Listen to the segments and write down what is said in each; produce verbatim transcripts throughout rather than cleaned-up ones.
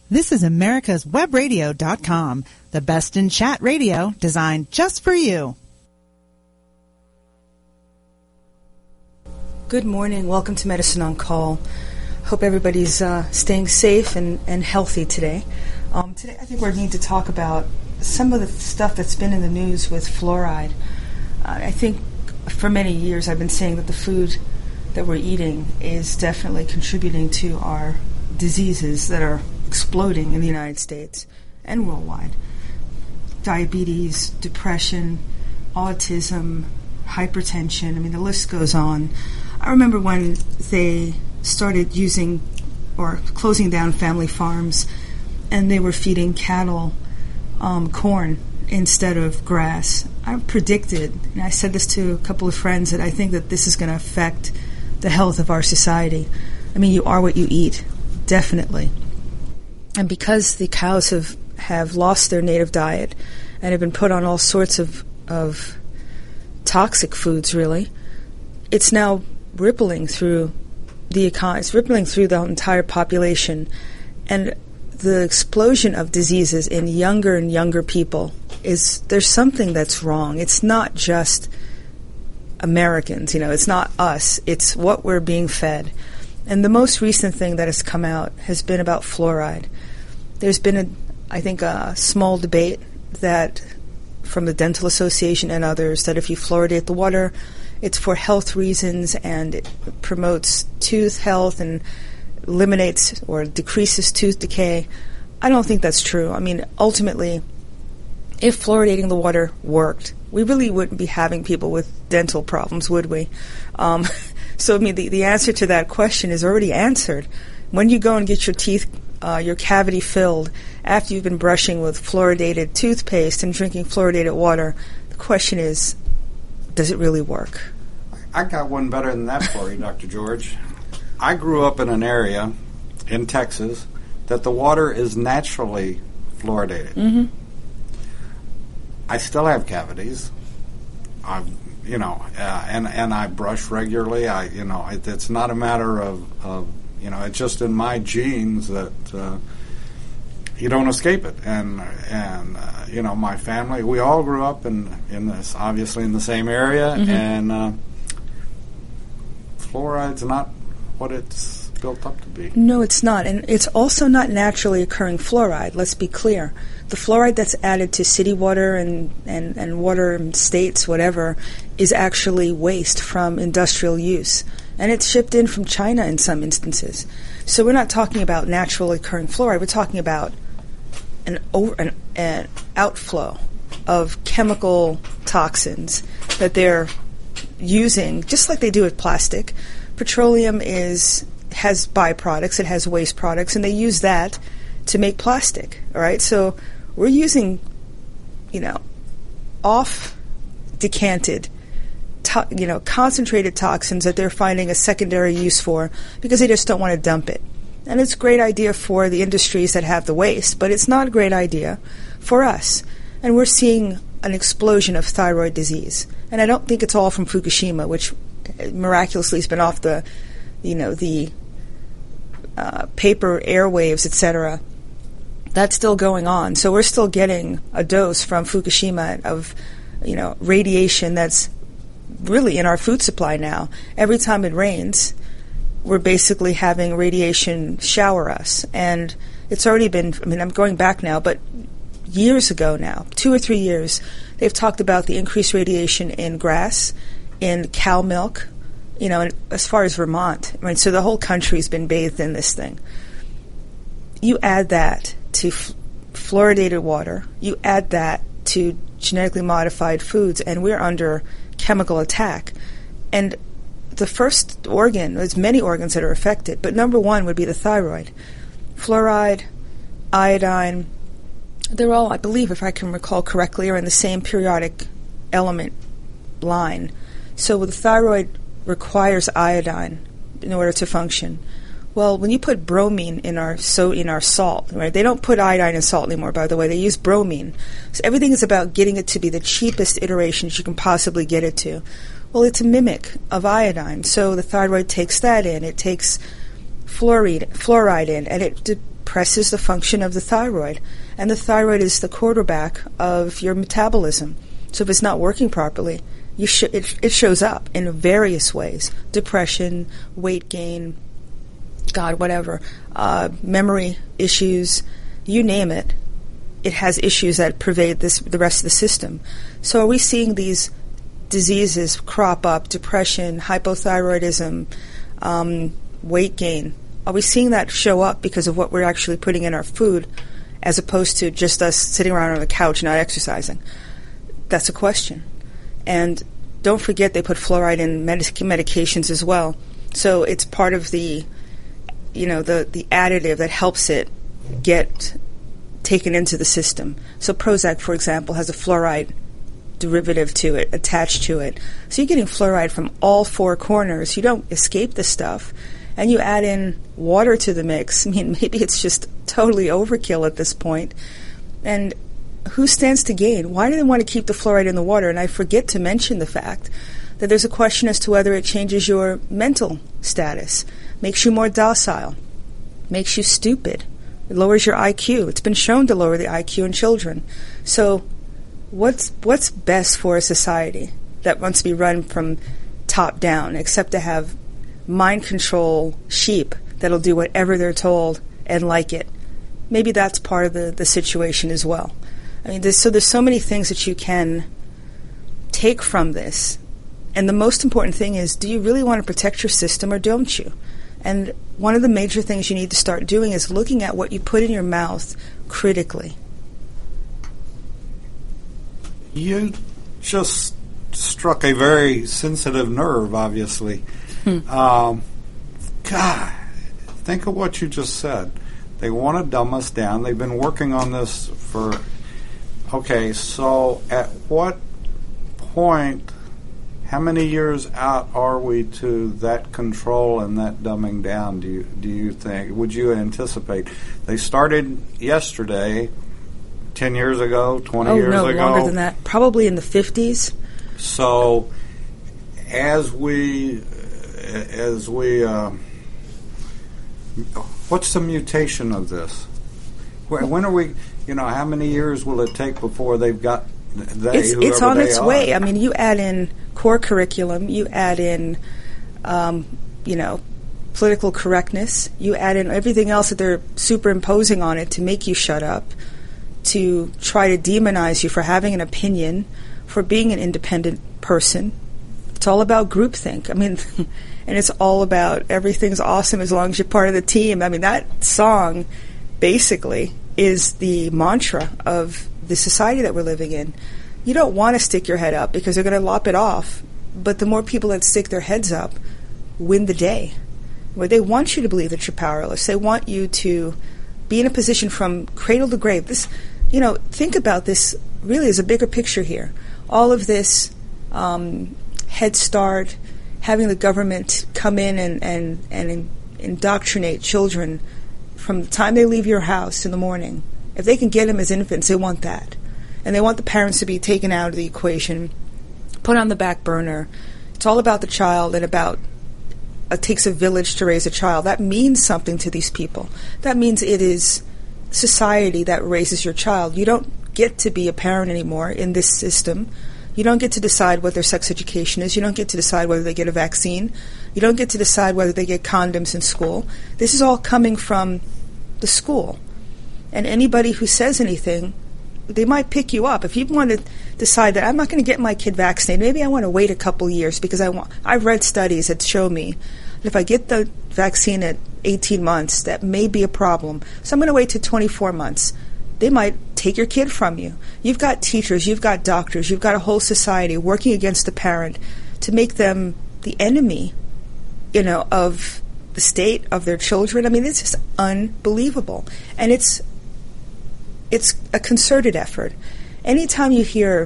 This is America's Web Radio dot com, the best in chat radio designed just for you. Good morning. Welcome to Medicine on Call. Hope everybody's uh, staying safe and, and healthy today. Um, today I think we need to talk about some of the stuff that's been in the news with fluoride. Uh, I think for many years I've been saying that the food that we're eating is definitely contributing to our diseases that are exploding in the United States and worldwide. Diabetes, depression, autism, hypertension, I mean the list goes on. I remember when they started using or closing down family farms and they were feeding cattle um, corn instead of grass. I predicted, and I said this to a couple of friends, that I think that this is going to affect the health of our society. I mean, you are what you eat, definitely. And because the cows have, have lost their native diet and have been put on all sorts of, of toxic foods, really, it's now rippling through the economy. It's rippling through the entire population. And the explosion of diseases in younger and younger people is, there's something that's wrong. It's not just Americans, you know, it's not us. It's what we're being fed. And the most recent thing that has come out has been about fluoride. There's been, a, I think, a small debate that from the Dental Association and others that if you fluoridate the water, it's for health reasons and it promotes tooth health and eliminates or decreases tooth decay. I don't think that's true. I mean, ultimately, if fluoridating the water worked, we really wouldn't be having people with dental problems, would we? Um, so, I mean, the, the answer to that question is already answered. When you go and get your teeth, uh, your cavity filled, after you've been brushing with fluoridated toothpaste and drinking fluoridated water, the question is, does it really work? I got one better than that for you, Doctor George. I grew up in an area in Texas that the water is naturally fluoridated. Mm-hmm. I still have cavities. I, you know, uh, and and I brush regularly. I, you know, it, it's not a matter of, of, you know, it's just in my genes that uh, you don't escape it. And and uh, you know, my family, we all grew up in in this, obviously in the same area, mm-hmm. and uh, fluoride's not what it's built up to be. No, it's not. And it's also not naturally occurring fluoride, let's be clear. The fluoride that's added to city water and, and, and water in states, whatever, is actually waste from industrial use. And it's shipped in from China in some instances. So we're not talking about naturally occurring fluoride. We're talking about an, over, an, an outflow of chemical toxins that they're using, just like they do with plastic. Petroleum is has byproducts, it has waste products, and they use that to make plastic. All right, so we're using, you know, off decanted, to, you know, concentrated toxins that they're finding a secondary use for because they just don't want to dump it. And it's a great idea for the industries that have the waste, but it's not a great idea for us. And we're seeing an explosion of thyroid disease. And I don't think it's all from Fukushima, which miraculously has been off the, you know, the uh, paper airwaves, et cetera. That's still going on. So we're still getting a dose from Fukushima of, you know, radiation that's really in our food supply now. Every time it rains, we're basically having radiation shower us. And it's already been, I mean, I'm going back now, but years ago now, two or three years, they've talked about the increased radiation in grass, in cow milk, you know, and as far as Vermont. I mean, so the whole country's been bathed in this thing. You add that to f- fluoridated water, you add that to genetically modified foods, and we're under chemical attack. And the first organ, there's many organs that are affected, but number one would be the thyroid. Fluoride, iodine, they're all, I believe, if I can recall correctly, are in the same periodic element line. So the thyroid requires iodine in order to function. Well, when you put bromine in our so in our salt, right? They don't put iodine in salt anymore, by the way. They use bromine. So everything is about getting it to be the cheapest iterations you can possibly get it to. Well, it's a mimic of iodine. So the thyroid takes that in. It takes fluoride, fluoride in, and it de- suppresses the function of the thyroid. And the thyroid is the quarterback of your metabolism. So if it's not working properly, you sh- it, it shows up in various ways. Depression, weight gain, God, whatever, uh, memory issues, you name it. It has issues that pervade this, the rest of the system. So are we seeing these diseases crop up, depression, hypothyroidism, um, weight gain? Are we seeing that show up because of what we're actually putting in our food as opposed to just us sitting around on the couch not exercising? That's a question. And don't forget they put fluoride in medic- medications as well. So it's part of the, you know, the, the additive that helps it get taken into the system. So Prozac, for example, has a fluoride derivative to it, attached to it. So you're getting fluoride from all four corners. You don't escape the stuff. And you add in water to the mix. I mean, maybe it's just totally overkill at this point. And who stands to gain? Why do they want to keep the fluoride in the water? And I forget to mention the fact that there's a question as to whether it changes your mental status, makes you more docile, makes you stupid. It lowers your I Q. It's been shown to lower the I Q in children. So what's what's best for a society that wants to be run from top down, except to have mind control sheep that'll do whatever they're told and like it? Maybe that's part of the, the situation as well. I mean, there's, so there's so many things that you can take from this. And the most important thing is, do you really want to protect your system or don't you? And one of the major things you need to start doing is looking at what you put in your mouth critically. You just struck a very sensitive nerve, obviously. Hmm. Um, God, think of what you just said. They want to dumb us down. They've been working on this for... Okay, so at what point... How many years out are we to that control and that dumbing down, do you do you think? Would you anticipate? They started yesterday, ten years ago, twenty oh, years no, ago? Longer than that. Probably in the fifties. So as we, as we, uh, what's the mutation of this? When are we, you know, how many years will it take before they've got they, it's, it's on its are. way. I mean, you add in core curriculum, you add in, um, you know, political correctness, you add in everything else that they're superimposing on it to make you shut up, to try to demonize you for having an opinion, for being an independent person. It's all about groupthink. I mean, and it's all about everything's awesome as long as you're part of the team. I mean, that song basically is the mantra of the society that we're living in. You don't want to stick your head up because they're going to lop it off. But the more people that stick their heads up win the day. Where they want you to believe that you're powerless. They want you to be in a position from cradle to grave. This, you know, think about this really as a bigger picture here. All of this um, Head Start, having the government come in and, and, and in, indoctrinate children from the time they leave your house in the morning. If they can get them as infants, they want that. And they want the parents to be taken out of the equation, put on the back burner. It's all about the child and about it takes a village to raise a child. That means something to these people. That means it is society that raises your child. You don't get to be a parent anymore in this system. You don't get to decide what their sex education is. You don't get to decide whether they get a vaccine. You don't get to decide whether they get condoms in school. This is all coming from the school. And anybody who says anything, they might pick you up. If you want to decide that I'm not going to get my kid vaccinated, maybe I want to wait a couple years because I want. I've read studies that show me that if I get the vaccine at eighteen months, that may be a problem. So I'm going to wait to twenty-four months. They might take your kid from you. You've got teachers, you've got doctors, you've got a whole society working against the parent to make them the enemy, you know, of the state, of their children. I mean, it's just unbelievable. And it's It's a concerted effort. Anytime you hear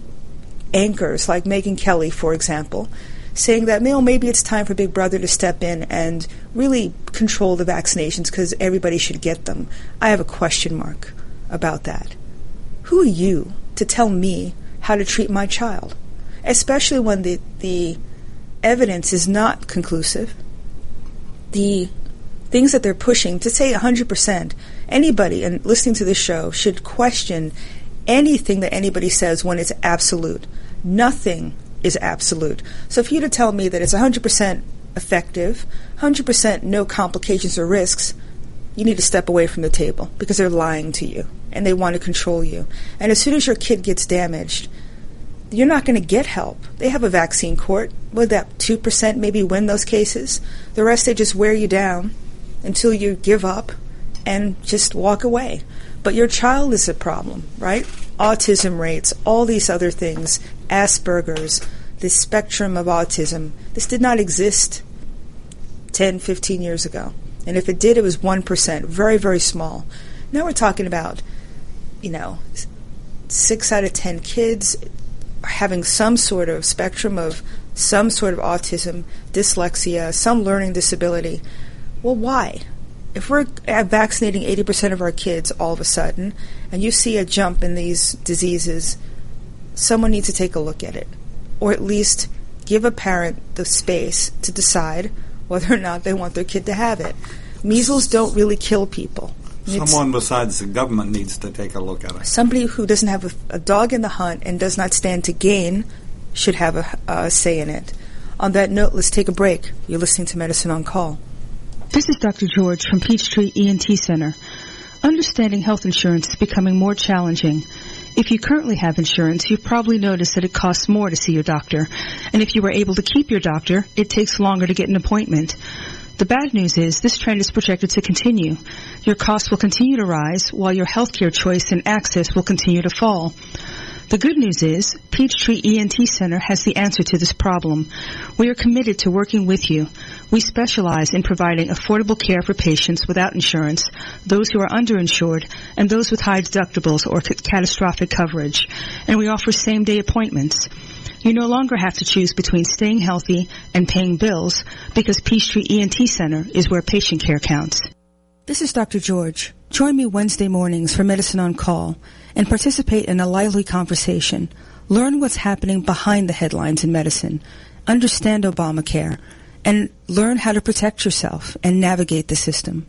anchors like Megyn Kelly, for example, saying that, well, maybe it's time for Big Brother to step in and really control the vaccinations because everybody should get them, I have a question mark about that. Who are you to tell me how to treat my child? Especially when the, the evidence is not conclusive. The things that they're pushing, to say one hundred percent, anybody and listening to this show should question anything that anybody says when it's absolute. Nothing is absolute. So for you to tell me that it's one hundred percent effective, one hundred percent no complications or risks, you need to step away from the table, because they're lying to you and they want to control you. And as soon as your kid gets damaged, you're not going to get help. They have a vaccine court. Would that two percent maybe win those cases? The rest, they just wear you down until you give up and just walk away. But your child is a problem, right? Autism rates, all these other things, Asperger's, the spectrum of autism. This did not exist ten, fifteen years ago. And if it did, it was one percent, very, very small. Now we're talking about, you know, six out of ten kids having some sort of spectrum of some sort of autism, dyslexia, some learning disability. Well, why? If we're vaccinating eighty percent of our kids all of a sudden, and you see a jump in these diseases, someone needs to take a look at it. Or at least give a parent the space to decide whether or not they want their kid to have it. Measles don't really kill people. Someone It's, besides the government needs to take a look at it. Somebody who doesn't have a, a dog in the hunt and does not stand to gain should have a, a say in it. On that note, let's take a break. You're listening to Medicine on Call. This is Doctor George from Peachtree E N T Center. Understanding health insurance is becoming more challenging. If you currently have insurance, you've probably noticed that it costs more to see your doctor. And if you were able to keep your doctor, it takes longer to get an appointment. The bad news is this trend is projected to continue. Your costs will continue to rise while your healthcare choice and access will continue to fall. The good news is Peachtree E N T Center has the answer to this problem. We are committed to working with you. We specialize in providing affordable care for patients without insurance, those who are underinsured, and those with high deductibles or c- catastrophic coverage. And we offer same-day appointments. You no longer have to choose between staying healthy and paying bills, because Peachtree E N T Center is where patient care counts. This is Doctor George. Join me Wednesday mornings for Medicine on Call and participate in a lively conversation. Learn what's happening behind the headlines in medicine. Understand Obamacare and learn how to protect yourself and navigate the system.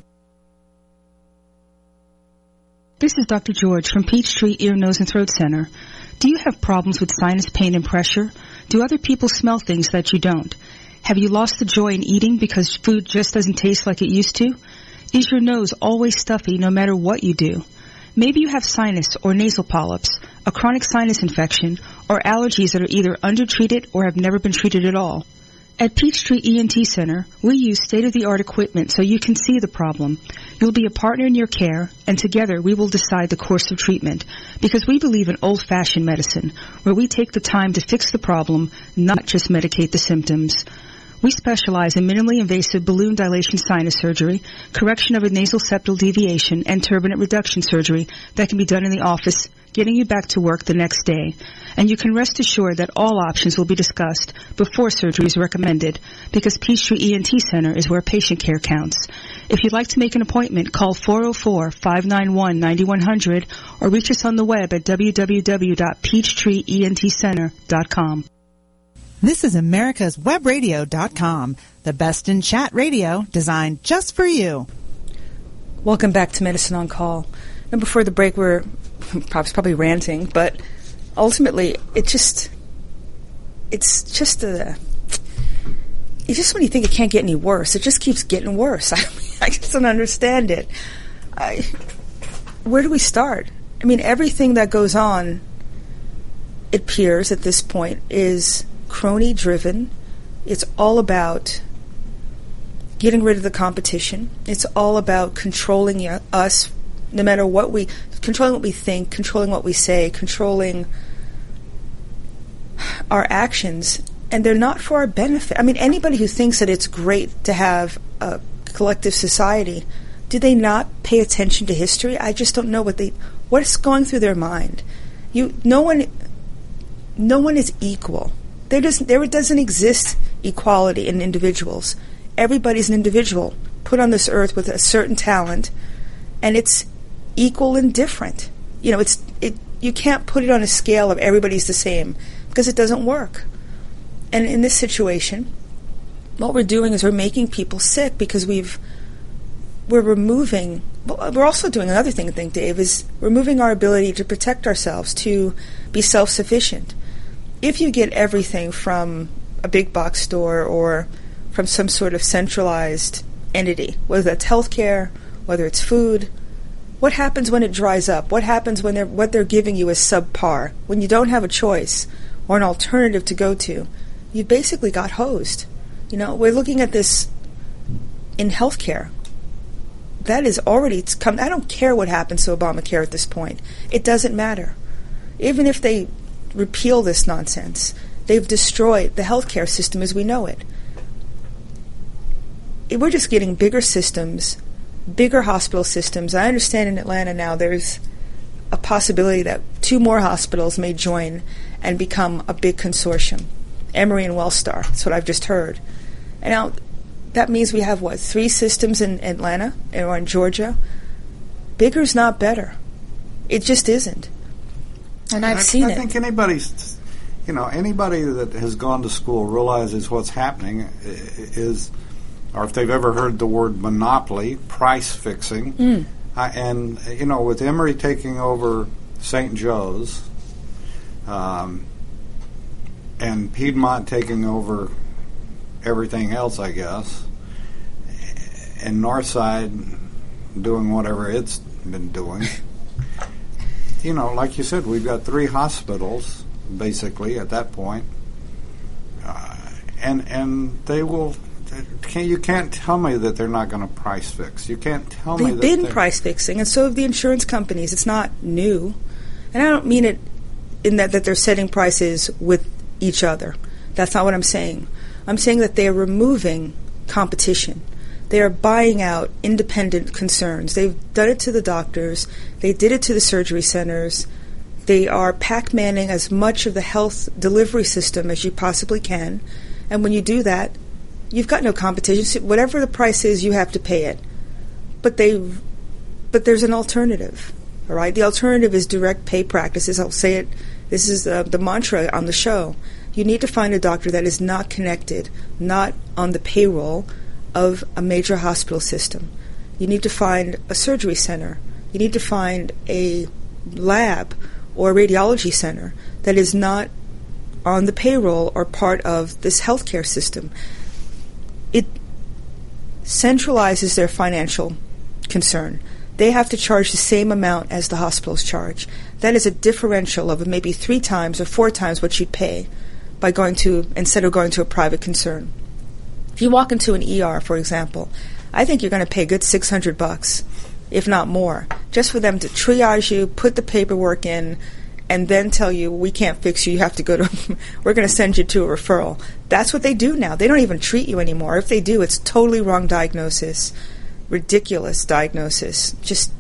This is Doctor George from Peachtree Ear, Nose, and Throat Center. Do you have problems with sinus pain and pressure? Do other people smell things that you don't? Have you lost the joy in eating because food just doesn't taste like it used to? Is your nose always stuffy no matter what you do? Maybe you have sinus or nasal polyps, a chronic sinus infection, or allergies that are either undertreated or have never been treated at all. At Peachtree E N T Center, we use state-of-the-art equipment so you can see the problem. You'll be a partner in your care, and together we will decide the course of treatment, because we believe in old-fashioned medicine, where we take the time to fix the problem, not just medicate the symptoms. We specialize in minimally invasive balloon dilation sinus surgery, correction of a nasal septal deviation, and turbinate reduction surgery that can be done in the office, getting you back to work the next day. And you can rest assured that all options will be discussed before surgery is recommended, because Peachtree E N T Center is where patient care counts. If you'd like to make an appointment, call four oh four, five nine one, nine one hundred or reach us on the web at w w w dot peachtree ent center dot com. This is America's Web Radio dot com, the best in chat radio designed just for you. Welcome back to Medicine on Call. And before the break, we're probably ranting, but ultimately, it just, it's just a, it's just when you think it can't get any worse, it just keeps getting worse. I, mean, I just don't understand it. I, where do we start? I mean, everything that goes on, it appears at this point, is crony-driven. It's all about getting rid of the competition. It's all about controlling us, no matter what we, controlling what we think, controlling what we say, controlling our actions, and they're not for our benefit. I mean, anybody who thinks that it's great to have a collective society, do they not pay attention to history? I just don't know what they, what's going through their mind. You, no one, no one is equal. There doesn't, there doesn't exist equality in individuals. Everybody's an individual put on this earth with a certain talent, and it's equal and different. You know, it's it. You can't put it on a scale of everybody's the same, because it doesn't work. And in this situation, what we're doing is we're making people sick because we've we're removing, well, we're also doing another thing, I think, Dave, is removing our ability to protect ourselves, to be self-sufficient. If you get everything from a big box store or from some sort of centralized entity, whether that's healthcare, whether it's food, what happens when it dries up? What happens when they're, what they're giving you is subpar? When you don't have a choice or an alternative to go to, you basically got hosed. You know, we're looking at this in healthcare. That is already it's come. I don't care what happens to Obamacare at this point. It doesn't matter. Even if they repeal this nonsense, they've destroyed the healthcare system as we know it. We're just getting bigger systems, bigger hospital systems. I understand in Atlanta now there's a possibility that two more hospitals may join and become a big consortium. Emory and Wellstar, that's what I've just heard. And now that means we have, what, three systems in Atlanta or in Georgia? Bigger's not better. It just isn't. And I've I, seen I it. I think anybody's, you know, anybody that has gone to school realizes what's happening is, or if they've ever heard the word monopoly, price fixing. Mm. Uh, and, you know, with Emory taking over Saint Joe's um, and Piedmont taking over everything else, I guess, and Northside doing whatever it's been doing. You know, like you said, we've got three hospitals, basically, at that point. Uh, and and they will... Can, you can't tell me that they're not going to price fix. You can't tell They've me that been price fixing, and so have the insurance companies. It's not new. And I don't mean it in that, that they're setting prices with each other. That's not what I'm saying. I'm saying that they are removing competition. They are buying out independent concerns. They've done it to the doctors. They did it to the surgery centers. They are Pac-Manning as much of the health delivery system as you possibly can. And when you do that, you've got no competition. So whatever the price is, you have to pay it. But they, but there's an alternative. All right, the alternative is direct pay practices. I'll say it. This is uh, the mantra on the show. You need to find a doctor that is not connected, not on the payroll of a major hospital system. You need to find a surgery center. You need to find a lab or a radiology center that is not on the payroll or part of this healthcare system. It centralizes their financial concern. They have to charge the same amount as the hospitals charge. That is a differential of maybe three times or four times what you'd pay by going to, instead of going to a private concern. If you walk into an E R, for example, I think you're going to pay a good six hundred bucks, if not more, just for them to triage you, put the paperwork in, and then tell you, we can't fix you, you have to go to, we're going to send you to a referral. That's what they do now. They don't even treat you anymore. If they do, it's totally wrong diagnosis, ridiculous diagnosis. Just,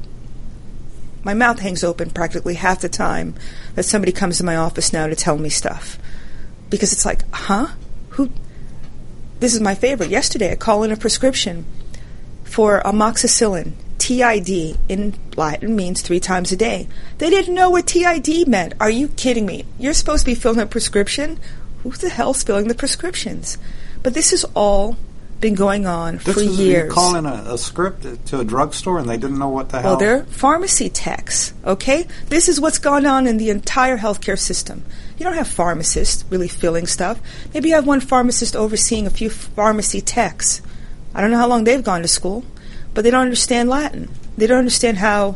my mouth hangs open practically half the time that somebody comes to my office now to tell me stuff. Because it's like, huh? Who? This is my favorite. Yesterday, I call in a prescription for amoxicillin. T I D in Latin means three times a day. They didn't know what T I D meant. Are you kidding me? You're supposed to be filling a prescription? Who the hell's filling the prescriptions? But this has all been going on this for is, years. You call in a, a script to a drugstore and they didn't know what the hell? Well, they're pharmacy techs, okay? This is what's gone on in the entire healthcare system. You don't have pharmacists really filling stuff. Maybe you have one pharmacist overseeing a few pharmacy techs. I don't know how long they've gone to school, but they don't understand Latin. They don't understand how,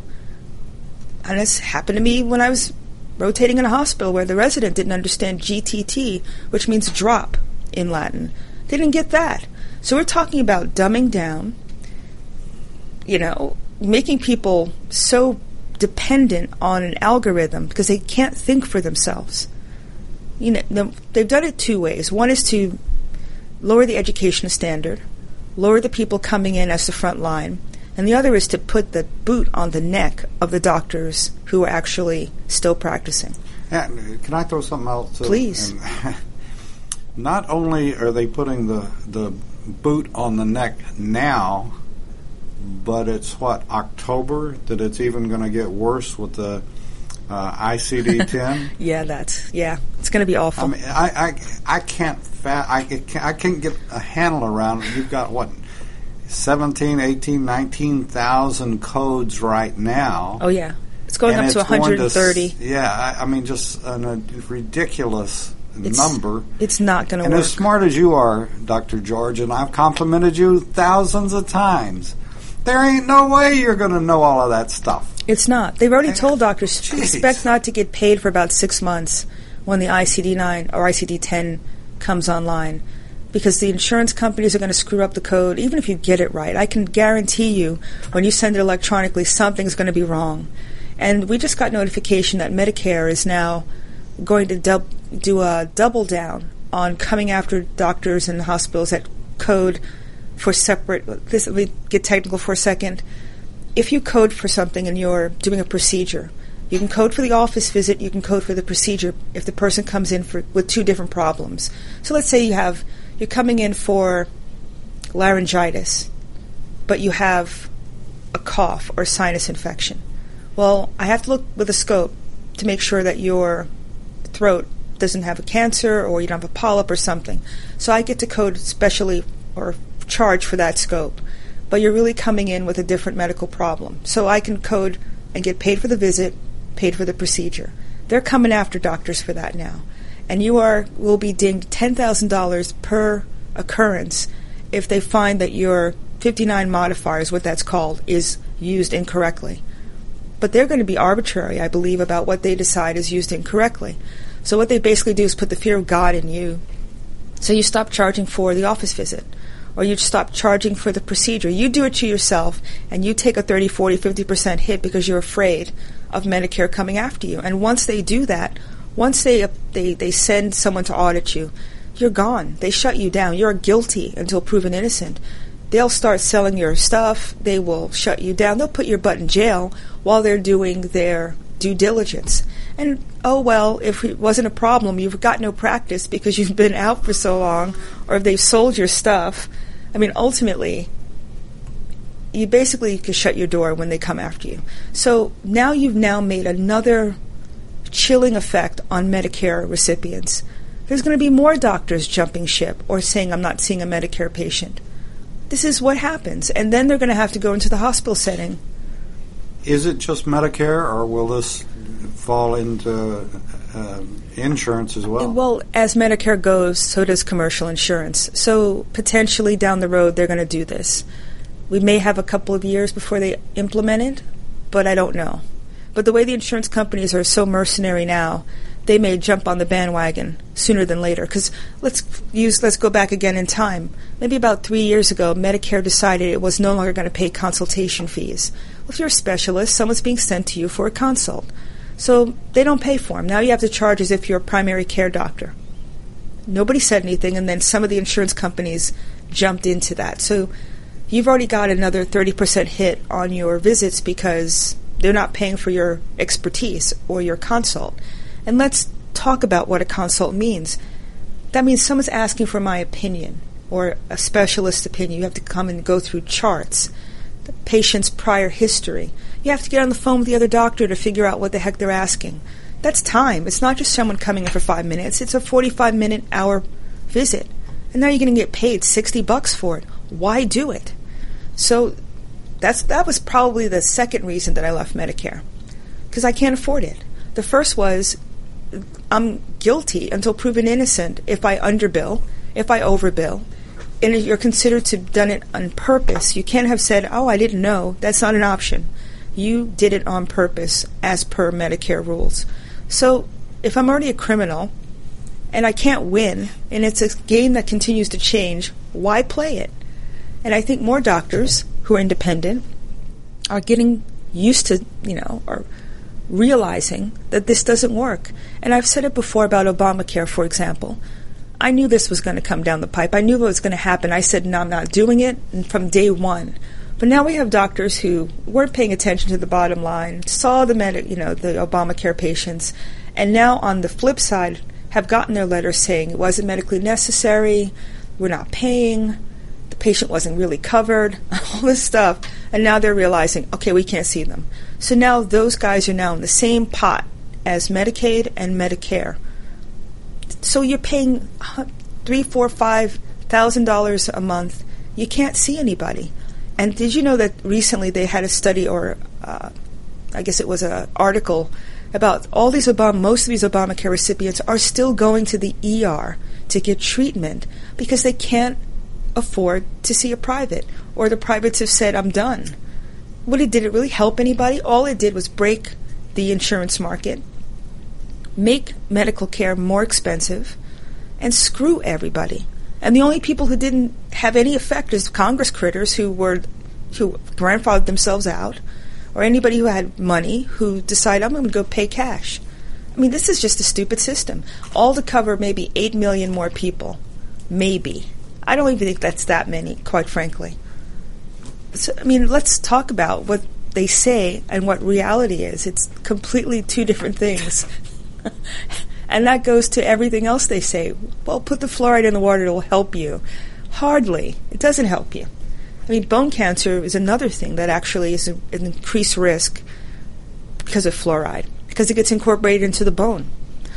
and this happened to me when I was rotating in a hospital where the resident didn't understand G T T, which means drop in Latin. They didn't get that. So we're talking about dumbing down, you know, making people so dependent on an algorithm because they can't think for themselves. You know, they've done it two ways. One is to lower the education standard, lower the people coming in as the front line, and the other is to put the boot on the neck of the doctors who are actually still practicing. Yeah, can I throw something else? Please. And not only are they putting the the boot on the neck now, but it's what, October, that it's even going to get worse with the uh, I C D ten? Yeah, that's, yeah, it's going to be awful. I mean, I, I, I can't, fa- I, can't, I can't get a handle around it. You've got what, seventeen, eighteen, nineteen thousand codes right now. Oh, yeah. It's going and up to it's one hundred thirty. To, yeah, I, I mean, just an, a ridiculous it's, number. It's not going to work. And as smart as you are, Doctor George, and I've complimented you thousands of times, there ain't no way you're going to know all of that stuff. It's not. They've already told doctors, Jeez. expect not to get paid for about six months when the I C D nine or I C D ten comes online, because the insurance companies are going to screw up the code, even if you get it right. I can guarantee you, when you send it electronically, something's going to be wrong. And we just got notification that Medicare is now going to dub- do a double down on coming after doctors and hospitals that code for separate. This, let me get technical for a second. If you code for something and you're doing a procedure, you can code for the office visit, you can code for the procedure if the person comes in for with two different problems. So let's say you have you're coming in for laryngitis, but you have a cough or sinus infection. Well, I have to look with a scope to make sure that your throat doesn't have a cancer or you don't have a polyp or something. So I get to code specially or charge for that scope. But you're really coming in with a different medical problem. So I can code and get paid for the visit, paid for the procedure. They're coming after doctors for that now. And you are will be dinged ten thousand dollars per occurrence if they find that your fifty-nine modifiers, what that's called, is used incorrectly. But they're going to be arbitrary, I believe, about what they decide is used incorrectly. So what they basically do is put the fear of God in you. So you stop charging for the office visit, or you stop charging for the procedure. You do it to yourself, and you take a thirty, forty, fifty percent hit because you're afraid of Medicare coming after you. And once they do that, once they uh, they, they send someone to audit you, you're gone. They shut you down. You're guilty until proven innocent. They'll start selling your stuff. They will shut you down. They'll put your butt in jail while they're doing their due diligence. And, oh, well, if it wasn't a problem, you've got no practice because you've been out for so long, or if they've sold your stuff. I mean, ultimately, you basically can shut your door when they come after you. So now you've now made another chilling effect on Medicare recipients. There's going to be more doctors jumping ship or saying, I'm not seeing a Medicare patient. This is what happens. And then they're going to have to go into the hospital setting. Is it just Medicare, or will this fall into uh, insurance as well? Well, as Medicare goes, so does commercial insurance. So potentially down the road, they're going to do this. We may have a couple of years before they implement it, but I don't know. But the way the insurance companies are so mercenary now, they may jump on the bandwagon sooner than later. Because let's use let's go back again in time. Maybe about three years ago, Medicare decided it was no longer going to pay consultation fees. Well, if you're a specialist, someone's being sent to you for a consult. So they don't pay for them. Now you have to charge as if you're a primary care doctor. Nobody said anything, and then some of the insurance companies jumped into that. So you've already got another thirty percent hit on your visits because they're not paying for your expertise or your consult. And let's talk about what a consult means. That means someone's asking for my opinion or a specialist opinion. You have to come and go through charts, the patient's prior history. You have to get on the phone with the other doctor to figure out what the heck they're asking. That's time. It's not just someone coming in for five minutes. It's a forty-five minute hour visit. And now you're going to get paid sixty bucks for it. Why do it? So that's that was probably the second reason that I left Medicare, because I can't afford it. The first was I'm guilty until proven innocent if I underbill, if I overbill, and if you're considered to have done it on purpose. You can't have said, oh, I didn't know. That's not an option. You did it on purpose as per Medicare rules. So if I'm already a criminal and I can't win, and it's a game that continues to change, why play it? And I think more doctors who are independent are getting used to, you know, or realizing that this doesn't work. And I've said it before about Obamacare, for example. I knew this was going to come down the pipe. I knew what was going to happen. I said, no, I'm not doing it, and from day one. But now we have doctors who weren't paying attention to the bottom line, saw the med- you know, the Obamacare patients, and now on the flip side have gotten their letters saying it wasn't medically necessary, we're not paying, the patient wasn't really covered, all this stuff. And now they're realizing, okay, we can't see them. So now those guys are now in the same pot as Medicaid and Medicare. So you're paying three, four, five thousand dollars a month. You can't see anybody. And did you know that recently they had a study, or uh, I guess it was an article, about all these Obama, most of these Obamacare recipients are still going to the E R to get treatment because they can't afford to see a private, or the privates have said, I'm done. What it did, it really help anybody? All it did was break the insurance market, make medical care more expensive, and screw everybody. And the only people who didn't have any effect is Congress critters who were who grandfathered themselves out, or anybody who had money who decided, I'm going to go pay cash. I mean, this is just a stupid system. All to cover maybe eight million more people. Maybe. I don't even think that's that many, quite frankly. So, I mean, let's talk about what they say and what reality is. It's completely two different things. And that goes to everything else they say. Well, put the fluoride in the water, it will help you. Hardly. It doesn't help you. I mean, bone cancer is another thing that actually is an increased risk because of fluoride, because it gets incorporated into the bone.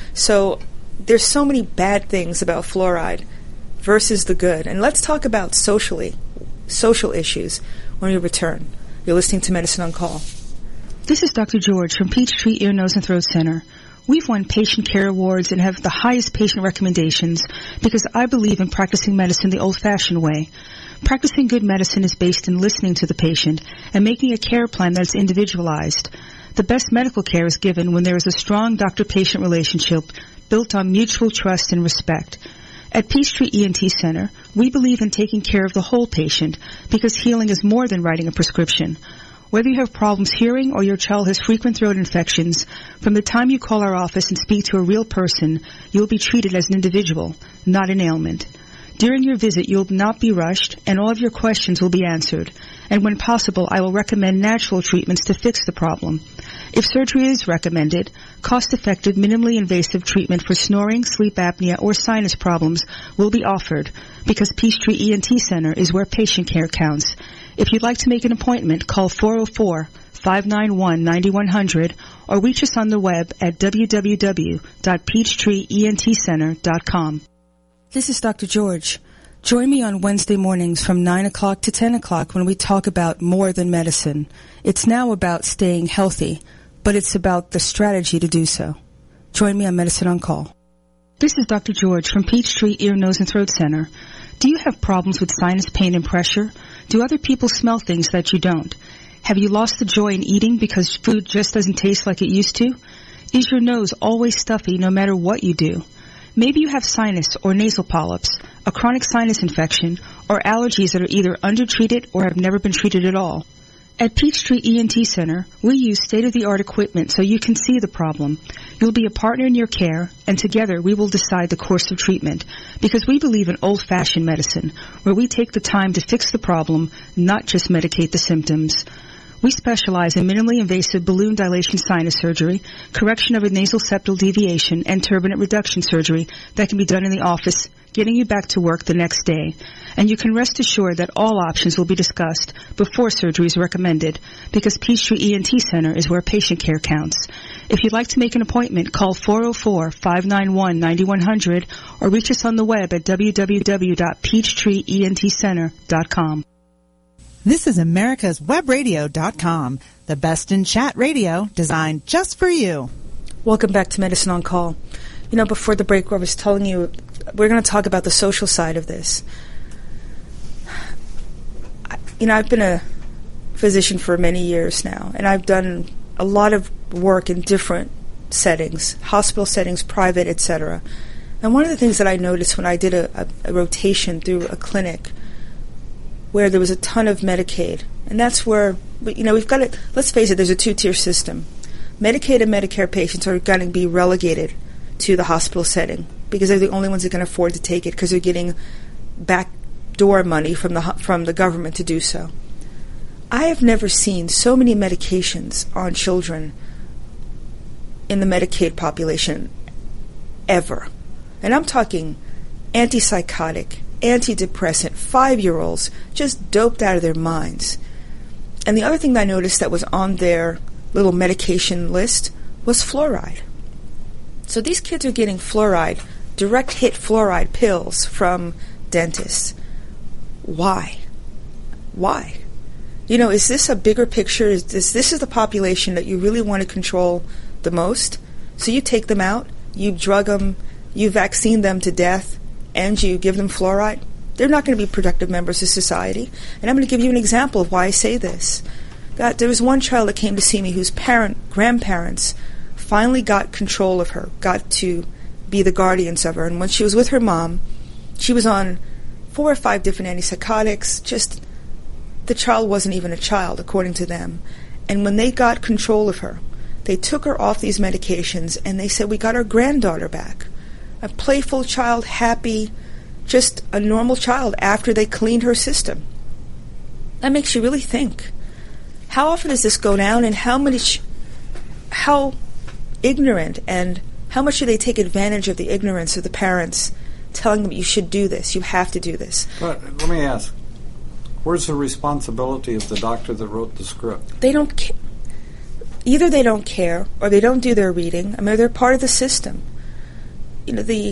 So there's so many bad things about fluoride versus the good. And let's talk about socially, social issues when we return. You're listening to Medicine on Call. This is Doctor George from Peachtree Ear, Nose, and Throat Center. We've won patient care awards and have the highest patient recommendations because I believe in practicing medicine the old-fashioned way. Practicing good medicine is based in listening to the patient and making a care plan that is individualized. The best medical care is given when there is a strong doctor-patient relationship built on mutual trust and respect. At Peachtree E N T Center, we believe in taking care of the whole patient because healing is more than writing a prescription. Whether you have problems hearing or your child has frequent throat infections, from the time you call our office and speak to a real person, you'll be treated as an individual, not an ailment. During your visit, you'll not be rushed, and all of your questions will be answered. And when possible, I will recommend natural treatments to fix the problem. If surgery is recommended, cost-effective, minimally invasive treatment for snoring, sleep apnea, or sinus problems will be offered because Peachtree E N T Center is where patient care counts. If you'd like to make an appointment, call four oh four, five nine one, nine one zero zero or reach us on the web at w w w dot peachtree ent center dot com. This is Doctor George. Join me on Wednesday mornings from nine o'clock to ten o'clock when we talk about more than medicine. It's now about staying healthy, but it's about the strategy to do so. Join me on Medicine on Call. This is Doctor George from Peachtree Ear, Nose, and Throat Center. Do you have problems with sinus pain and pressure? Do other people smell things that you don't? Have you lost the joy in eating because food just doesn't taste like it used to? Is your nose always stuffy no matter what you do? Maybe you have sinus or nasal polyps, a chronic sinus infection, or allergies that are either undertreated or have never been treated at all. At Peachtree E N T Center, we use state-of-the-art equipment so you can see the problem. You'll be a partner in your care, and together we will decide the course of treatment, because we believe in old-fashioned medicine, where we take the time to fix the problem, not just medicate the symptoms. We specialize in minimally invasive balloon dilation sinus surgery, correction of a nasal septal deviation, and turbinate reduction surgery that can be done in the office, getting you back to work the next day. And you can rest assured that all options will be discussed before surgery is recommended, because Peachtree E N T Center is where patient care counts. If you'd like to make an appointment, call four oh four, five nine one, nine one zero zero or reach us on the web at w w w dot peachtree ent center dot com. This is America's Web Radio dot com, the best in chat radio designed just for you. Welcome back to Medicine on Call. You know, before the break, I was telling you, we're going to talk about the social side of this. I, you know, I've been a physician for many years now, and I've done a lot of work in different settings, hospital settings, private, et cetera. And one of the things that I noticed when I did a, a, a rotation through a clinic where there was a ton of Medicaid, and that's where, you know, we've got to, let's face it, there's a two-tier system. Medicaid and Medicare patients are going to be relegated to the hospital setting because they're the only ones that can afford to take it because they're getting backdoor money from the from the government to do so. I have never seen so many medications on children in the Medicaid population ever. And I'm talking antipsychotic, antidepressant, five-year-olds just doped out of their minds. And the other thing that I noticed that was on their little medication list was fluoride. So these kids are getting fluoride, direct hit fluoride pills from dentists. Why? Why? You know, is this a bigger picture? Is this, this is the population that you really want to control the most? So you take them out, you drug them, you vaccine them to death, and you give them fluoride? They're not going to be productive members of society. And I'm going to give you an example of why I say this. That there was one child that came to see me whose parent, grandparents finally got control of her, got to be the guardians of her. And when she was with her mom, she was on four or five different antipsychotics. Just, the child wasn't even a child, according to them. And when they got control of her, they took her off these medications, and they said, we got our granddaughter back. A playful child, happy, just a normal child after they cleaned her system. That makes you really think. How often does this go down, and how much, how ignorant, and how much do they take advantage of the ignorance of the parents, telling them you should do this, you have to do this? But let me ask, where's the responsibility of the doctor that wrote the script? They don't care. Either they don't care, or they don't do their reading. I mean, they're part of the system. You know, the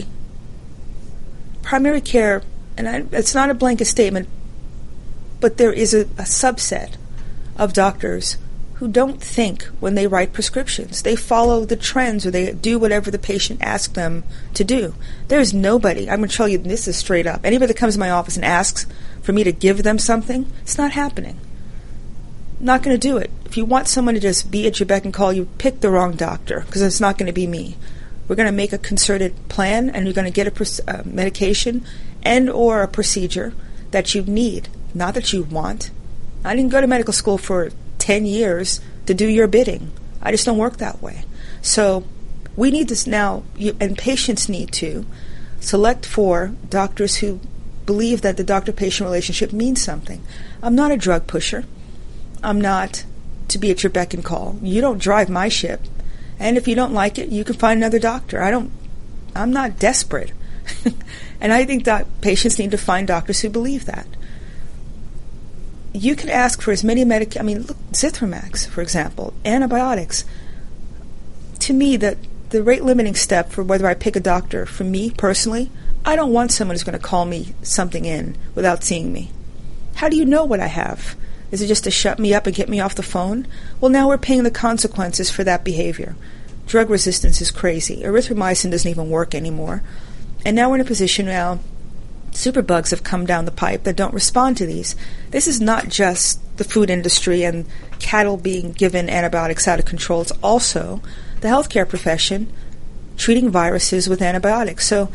primary care, and I, it's not a blanket statement, but there is a, a subset of doctors who don't think when they write prescriptions. They follow the trends, or they do whatever the patient asks them to do. There's nobody, I'm going to tell you this is straight up, anybody that comes to my office and asks for me to give them something, it's not happening. Not going to do it. If you want someone to just be at your beck and call, you pick the wrong doctor, because it's not going to be me. We're going to make a concerted plan, and you're going to get a pres- uh, medication and or a procedure that you need, not that you want. I didn't go to medical school for ten years to do your bidding. I just don't work that way. So we need this now, you, and patients need to select for doctors who believe that the doctor-patient relationship means something. I'm not a drug pusher. I'm not to be at your beck and call. You don't drive my ship. And if you don't like it, you can find another doctor. I don't, I'm not desperate. And I think that patients need to find doctors who believe that. You can ask for as many medic. I mean, look, Zithromax, for example, antibiotics. To me, that the rate-limiting step for whether I pick a doctor, for me personally, I don't want someone who's going to call me something in without seeing me. How do you know what I have? Is it just to shut me up and get me off the phone? Well, now we're paying the consequences for that behavior. Drug resistance is crazy. Erythromycin doesn't even work anymore. And now we're in a position now, superbugs have come down the pipe that don't respond to these. This is not just the food industry and cattle being given antibiotics out of control. It's also the healthcare profession treating viruses with antibiotics. So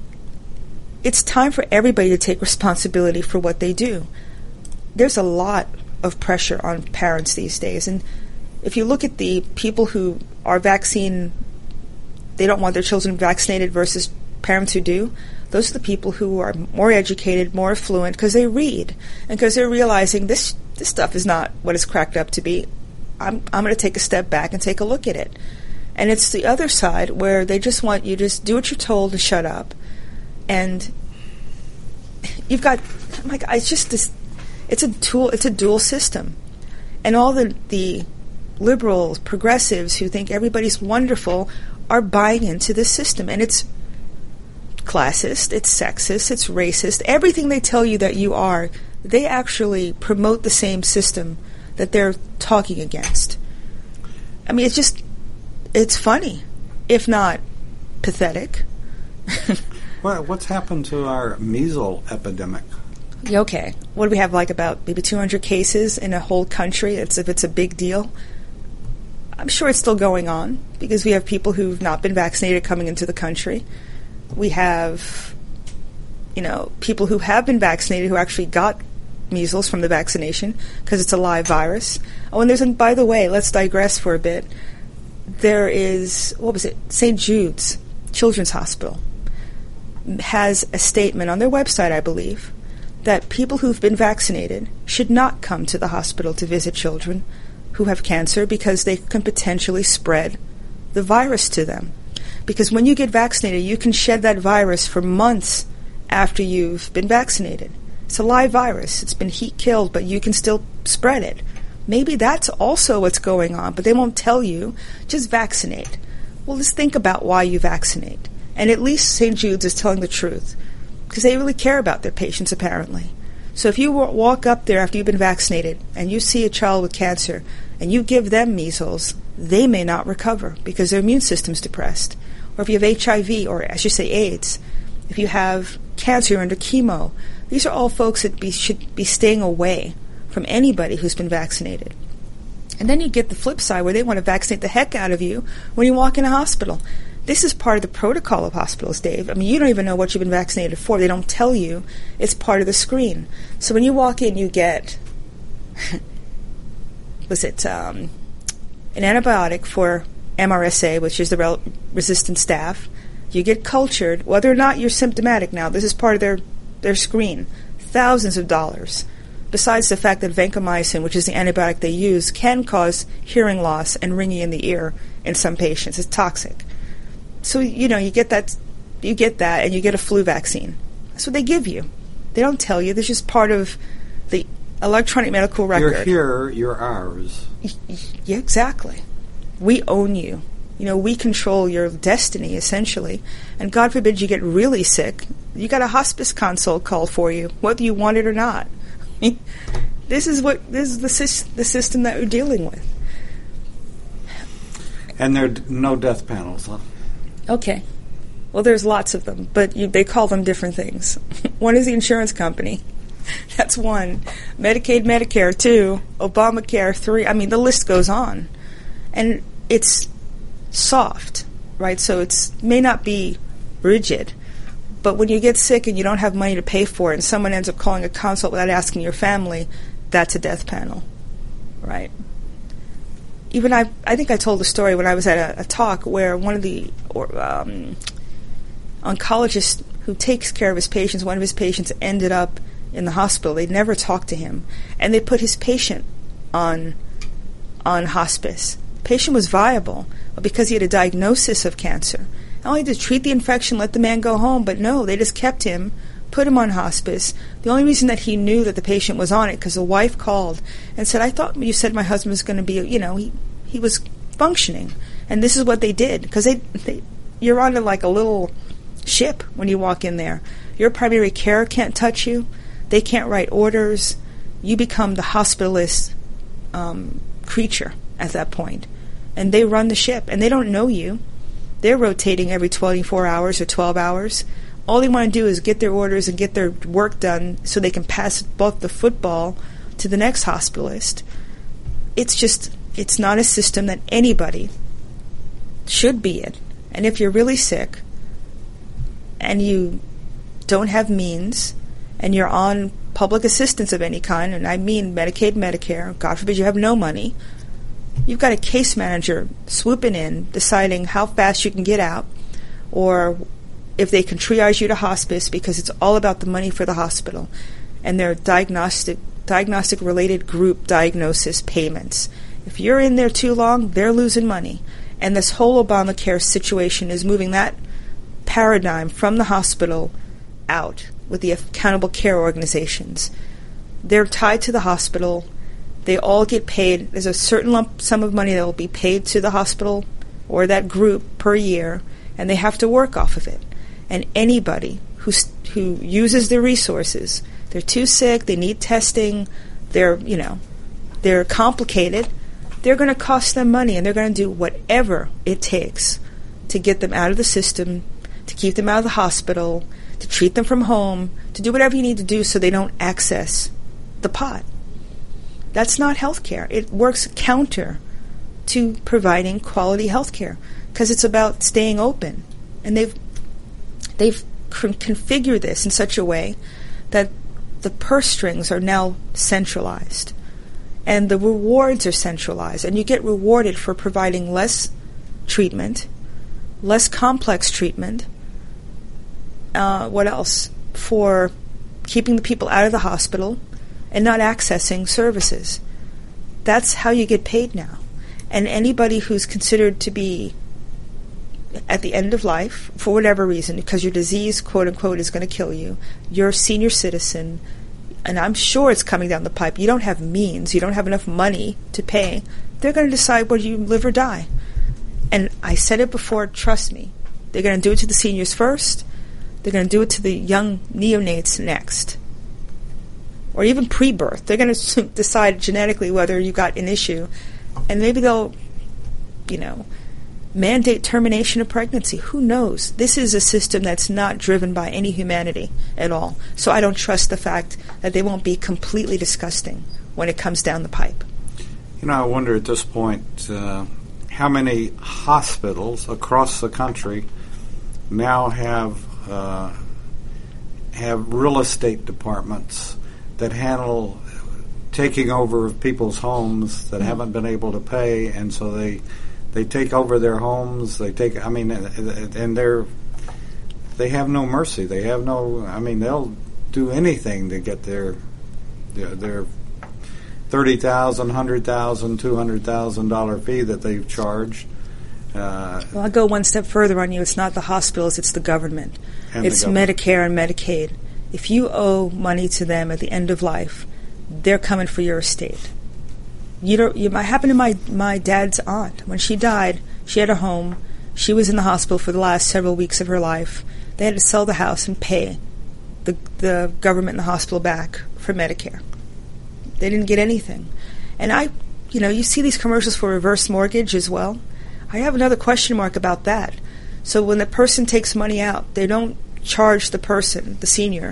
it's time for everybody to take responsibility for what they do. There's a lot of pressure on parents these days. And if you look at the people who are vaccine, they don't want their children vaccinated versus parents who do, those are the people who are more educated, more affluent, because they read and because they're realizing this this stuff is not what it's cracked up to be. I'm I'm going to take a step back and take a look at it. And it's the other side where they just want you to just do what you're told and shut up. And you've got, oh my God, it's just this. It's a tool. It's a dual system, and all the the liberals, progressives who think everybody's wonderful are buying into this system, and it's classist, it's sexist, it's racist. Everything they tell you that you are, they actually promote the same system that they're talking against. I mean, it's just, it's funny, if not pathetic. Well, what's happened to our measles epidemic? Okay, what do we have, like about maybe two hundred cases in a whole country? It's if it's a big deal. I'm sure it's still going on because we have people who've not been vaccinated coming into the country. We have, you know, people who have been vaccinated who actually got measles from the vaccination because it's a live virus. Oh, and there's, and by the way, let's digress for a bit. There is, what was it, Saint Jude's Children's Hospital has a statement on their website, I believe, that people who've been vaccinated should not come to the hospital to visit children who have cancer because they can potentially spread the virus to them. Because when you get vaccinated, you can shed that virus for months after you've been vaccinated. It's a live virus. It's been heat killed, but you can still spread it. Maybe that's also what's going on, but they won't tell you. Just vaccinate. Well, let's think about why you vaccinate. And at least Saint Jude's is telling the truth, because they really care about their patients, apparently. So if you w- walk up there after you've been vaccinated and you see a child with cancer and you give them measles, they may not recover because their immune system's depressed. Or if you have H I V, or I should say AIDS, if you have cancer, you're under chemo, these are all folks that be, should be staying away from anybody who's been vaccinated. And then you get the flip side where they want to vaccinate the heck out of you when you walk in a hospital. This is part of the protocol of hospitals, Dave. I mean, you don't even know what you've been vaccinated for. They don't tell you. It's part of the screen. So when you walk in, you get, was it um, an antibiotic for M R S A, which is the rel- resistant staph. You get cultured, whether or not you're symptomatic now. This is part of their, their screen. Thousands of dollars. Besides the fact that vancomycin, which is the antibiotic they use, can cause hearing loss and ringing in the ear in some patients. It's toxic. So, you know, you get that, you get that, and you get a flu vaccine. That's what they give you. They don't tell you. This is just part of the electronic medical record. You're here, you're ours. Yeah, exactly. We own you. You know, we control your destiny, essentially. And God forbid you get really sick. You got a hospice consult called for you, whether you want it or not. This is what this is the, sy- the system that we're dealing with. And there are d- no death panels, huh? Okay. Well, there's lots of them, but you, they call them different things. One is the insurance company. That's one. Medicaid, Medicare, two. Obamacare, three. I mean, the list goes on. And it's soft, right? So it may not be rigid. But when you get sick and you don't have money to pay for it and someone ends up calling a consult without asking your family, that's a death panel, right? Even I I think I told a story when I was at a, a talk where one of the or, um, oncologists who takes care of his patients, one of his patients ended up in the hospital. They never talked to him. And they put his patient on on hospice. The patient was viable, but because he had a diagnosis of cancer, not only to treat the infection, let the man go home, but no, they just kept him, put him on hospice. The only reason that he knew that the patient was on it, because the wife called and said, I thought you said my husband was going to be, you know, he, he was functioning. And this is what they did, because they, they, you're on like a little ship when you walk in there. Your primary care can't touch you. They can't write orders. You become the hospitalist um, creature at that point. And they run the ship, and they don't know you. They're rotating every twenty-four hours or twelve hours. All they want to do is get their orders and get their work done so they can pass both the football to the next hospitalist. It's just, it's not a system that anybody should be in. And if you're really sick and you don't have means and you're on public assistance of any kind, and I mean Medicaid, Medicare, God forbid you have no money, you've got a case manager swooping in, deciding how fast you can get out, or if they can triage you to hospice, because it's all about the money for the hospital and their diagnostic diagnostic related group diagnosis payments. If you're in there too long, they're losing money. And this whole Obamacare situation is moving that paradigm from the hospital out with the accountable care organizations. They're tied to the hospital. They all get paid. There's a certain lump sum of money that will be paid to the hospital or that group per year, and they have to work off of it. And anybody who who uses their resources, they're too sick, they need testing, they're, you know, they're complicated, they're going to cost them money, and they're going to do whatever it takes to get them out of the system, to keep them out of the hospital, to treat them from home, to do whatever you need to do so they don't access the pot. That's not health care. It works counter to providing quality health care because it's about staying open. And they've they've con- configured this in such a way that the purse strings are now centralized and the rewards are centralized, and you get rewarded for providing less treatment, less complex treatment. Uh, what else? For keeping the people out of the hospital and not accessing services. That's how you get paid now. And anybody who's considered to be at the end of life, for whatever reason, because your disease, quote-unquote, is going to kill you, you're a senior citizen, and I'm sure it's coming down the pipe, you don't have means, you don't have enough money to pay, they're going to decide whether you live or die. And I said it before, trust me, they're going to do it to the seniors first, they're going to do it to the young neonates next. or even pre-birth. They're going to decide genetically whether you got an issue, and maybe they'll, you know, mandate termination of pregnancy. Who knows? This is a system that's not driven by any humanity at all. So I don't trust the fact that they won't be completely disgusting when it comes down the pipe. You know, I wonder at this point uh, how many hospitals across the country now have uh, have real estate departments that handle taking over of people's homes that mm-hmm. haven't been able to pay, and so they they take over their homes. They take, I mean, and they're they have no mercy. They have no, I mean, they'll do anything to get their their, their thirty thousand, hundred thousand, two hundred thousand dollar fee that they've charged. Uh, well, I'll go one step further on you. It's not the hospitals; it's the government. It's the government. Medicare and Medicaid. If you owe money to them at the end of life, they're coming for your estate. You don't. You might happen to my my dad's aunt. When she died, she had a home. She was in the hospital for the last several weeks of her life. They had to sell the house and pay the the government and the hospital back for Medicare. They didn't get anything. And I, you know, you see these commercials for reverse mortgage as well. I have another question mark about that. So when the person takes money out, they don't charge the person, the senior,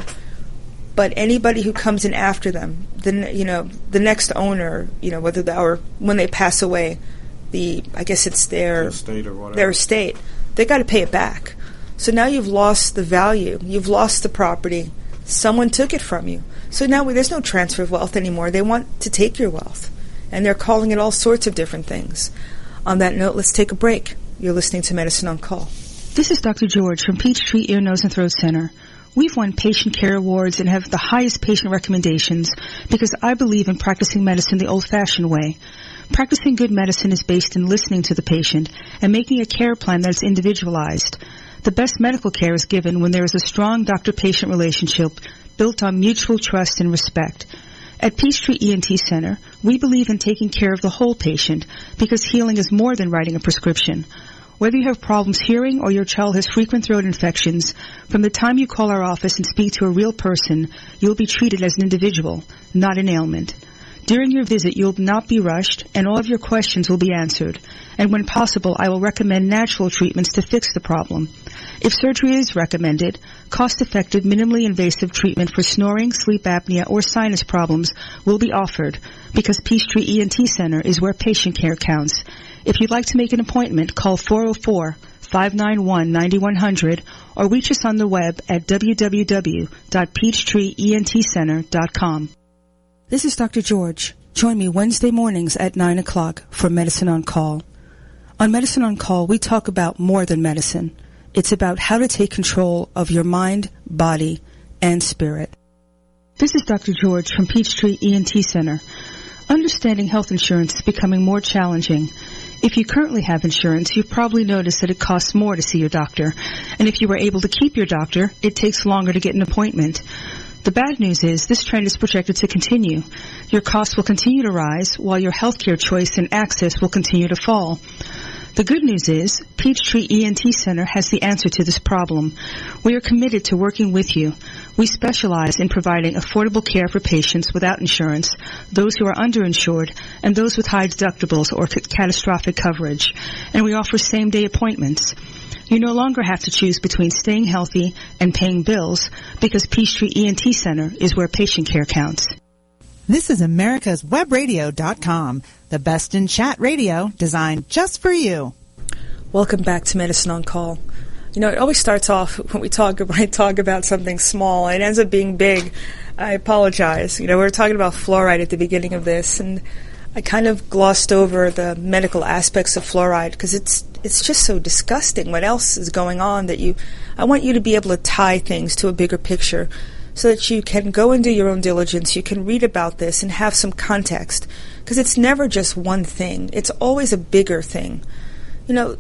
but anybody who comes in after them, the you know the next owner, you know whether the, or when they pass away, the I guess it's their the estate or whatever. Their estate, they got to pay it back. So now you've lost the value, you've lost the property. Someone took it from you. So now there's no transfer of wealth anymore. They want to take your wealth, and they're calling it all sorts of different things. On that note, let's take a break. You're listening to Medicine on Call. This is Doctor George from Peachtree Ear, Nose, and Throat Center. We've won patient care awards and have the highest patient recommendations because I believe in practicing medicine the old-fashioned way. Practicing good medicine is based in listening to the patient and making a care plan that is individualized. The best medical care is given when there is a strong doctor-patient relationship built on mutual trust and respect. At Peachtree E N T Center, we believe in taking care of the whole patient because healing is more than writing a prescription. Whether you have problems hearing or your child has frequent throat infections, from the time you call our office and speak to a real person, you'll be treated as an individual, not an ailment. During your visit, you'll not be rushed, and all of your questions will be answered. And when possible, I will recommend natural treatments to fix the problem. If surgery is recommended, cost-effective, minimally invasive treatment for snoring, sleep apnea, or sinus problems will be offered because Peachtree E N T Center is where patient care counts. If you'd like to make an appointment, call four oh four, five nine one, nine one zero zero or reach us on the web at w w w dot peachtree ent center dot com. This is Doctor George. Join me Wednesday mornings at nine o'clock for Medicine on Call. On Medicine on Call, we talk about more than medicine. It's about how to take control of your mind, body, and spirit. This is Doctor George from Peachtree E N T Center. Understanding health insurance is becoming more challenging. If you currently have insurance, you've probably noticed that it costs more to see your doctor. And if you were able to keep your doctor, it takes longer to get an appointment. The bad news is this trend is projected to continue. Your costs will continue to rise while your healthcare choice and access will continue to fall. The good news is Peachtree E N T Center has the answer to this problem. We are committed to working with you. We specialize in providing affordable care for patients without insurance, those who are underinsured, and those with high deductibles or c- catastrophic coverage. And we offer same-day appointments. You no longer have to choose between staying healthy and paying bills because Peachtree E N T Center is where patient care counts. This is America's Web Radio dot com, the best in chat radio designed just for you. Welcome back to Medicine on Call. You know, it always starts off when we talk when I talk about something small and it ends up being big. I apologize. You know, we were talking about fluoride at the beginning of this, and I kind of glossed over the medical aspects of fluoride because it's it's just so disgusting. What else is going on that you? I want you to be able to tie things to a bigger picture, so that you can go and do your own diligence. You can read about this and have some context, because it's never just one thing. It's always a bigger thing. You know,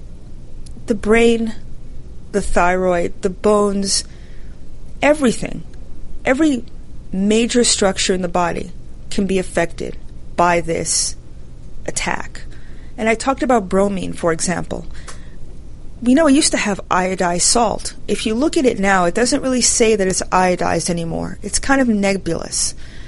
the brain, the thyroid, the bones, everything, every major structure in the body can be affected by this attack. And I talked about bromine, for example. We know it used to have iodized salt. If you look at it now, it doesn't really say that it's iodized anymore. It's kind of nebulous.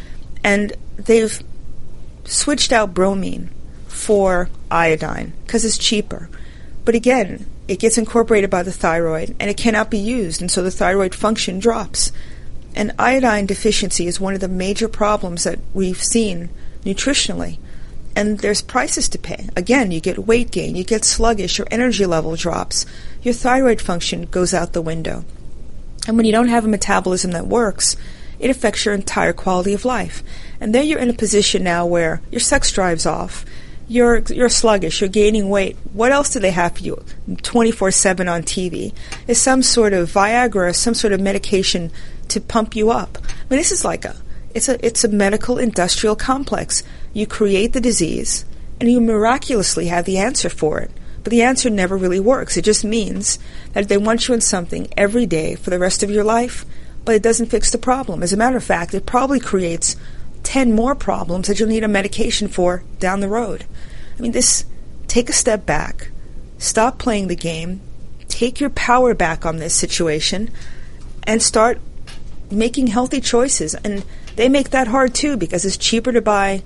And they've switched out bromine for iodine because it's cheaper. But again, it gets incorporated by the thyroid and it cannot be used, and so the thyroid function drops. And iodine deficiency is one of the major problems that we've seen nutritionally. And there's prices to pay. Again, you get weight gain, you get sluggish, your energy level drops, your thyroid function goes out the window. And when you don't have a metabolism that works, it affects your entire quality of life. And then you're in a position now where your sex drive's off, you're you're sluggish, you're gaining weight. What else do they have for you twenty-four seven on T V? Is some sort of Viagra, some sort of medication to pump you up. I mean, this is like a it's a it's a medical industrial complex. You create the disease and you miraculously have the answer for it. But the answer never really works. It just means that they want you in something every day for the rest of your life, but it doesn't fix the problem. As a matter of fact, it probably creates ten more problems that you'll need a medication for down the road. I mean, this, take a step back, stop playing the game, take your power back on this situation, and start making healthy choices. And they make that hard too, because it's cheaper to buy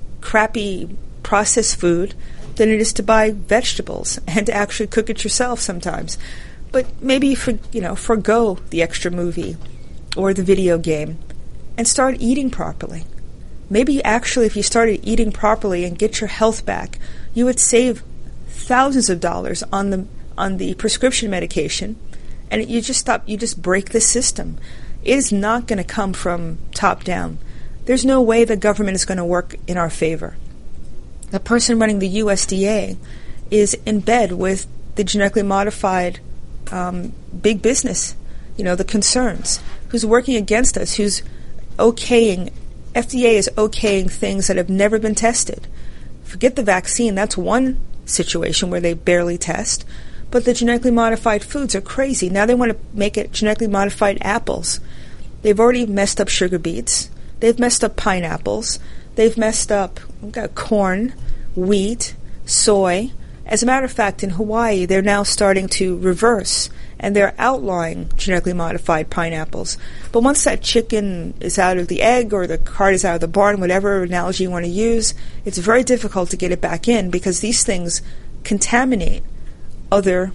crappy processed food than it is to buy vegetables and to actually cook it yourself sometimes. But maybe for, you know, forgo the extra movie or the video game and start eating properly. Maybe actually if you started eating properly and get your health back, you would save thousands of dollars on the on the prescription medication, and you just stop you just break the system. It is not going to come from top down. There's no way the government is going to work in our favor. The person running the U S D A is in bed with the genetically modified um, big business, you know, the concerns, who's working against us, who's okaying, F D A is okaying things that have never been tested. Forget the vaccine, that's one situation where they barely test, but the genetically modified foods are crazy. Now they want to make it genetically modified apples. They've already messed up sugar beets. They've messed up pineapples. They've messed up we've got corn, wheat, soy. As a matter of fact, in Hawaii, they're now starting to reverse, and they're outlawing genetically modified pineapples. But once that chicken is out of the egg or the cart is out of the barn, whatever analogy you want to use, it's very difficult to get it back in because these things contaminate other.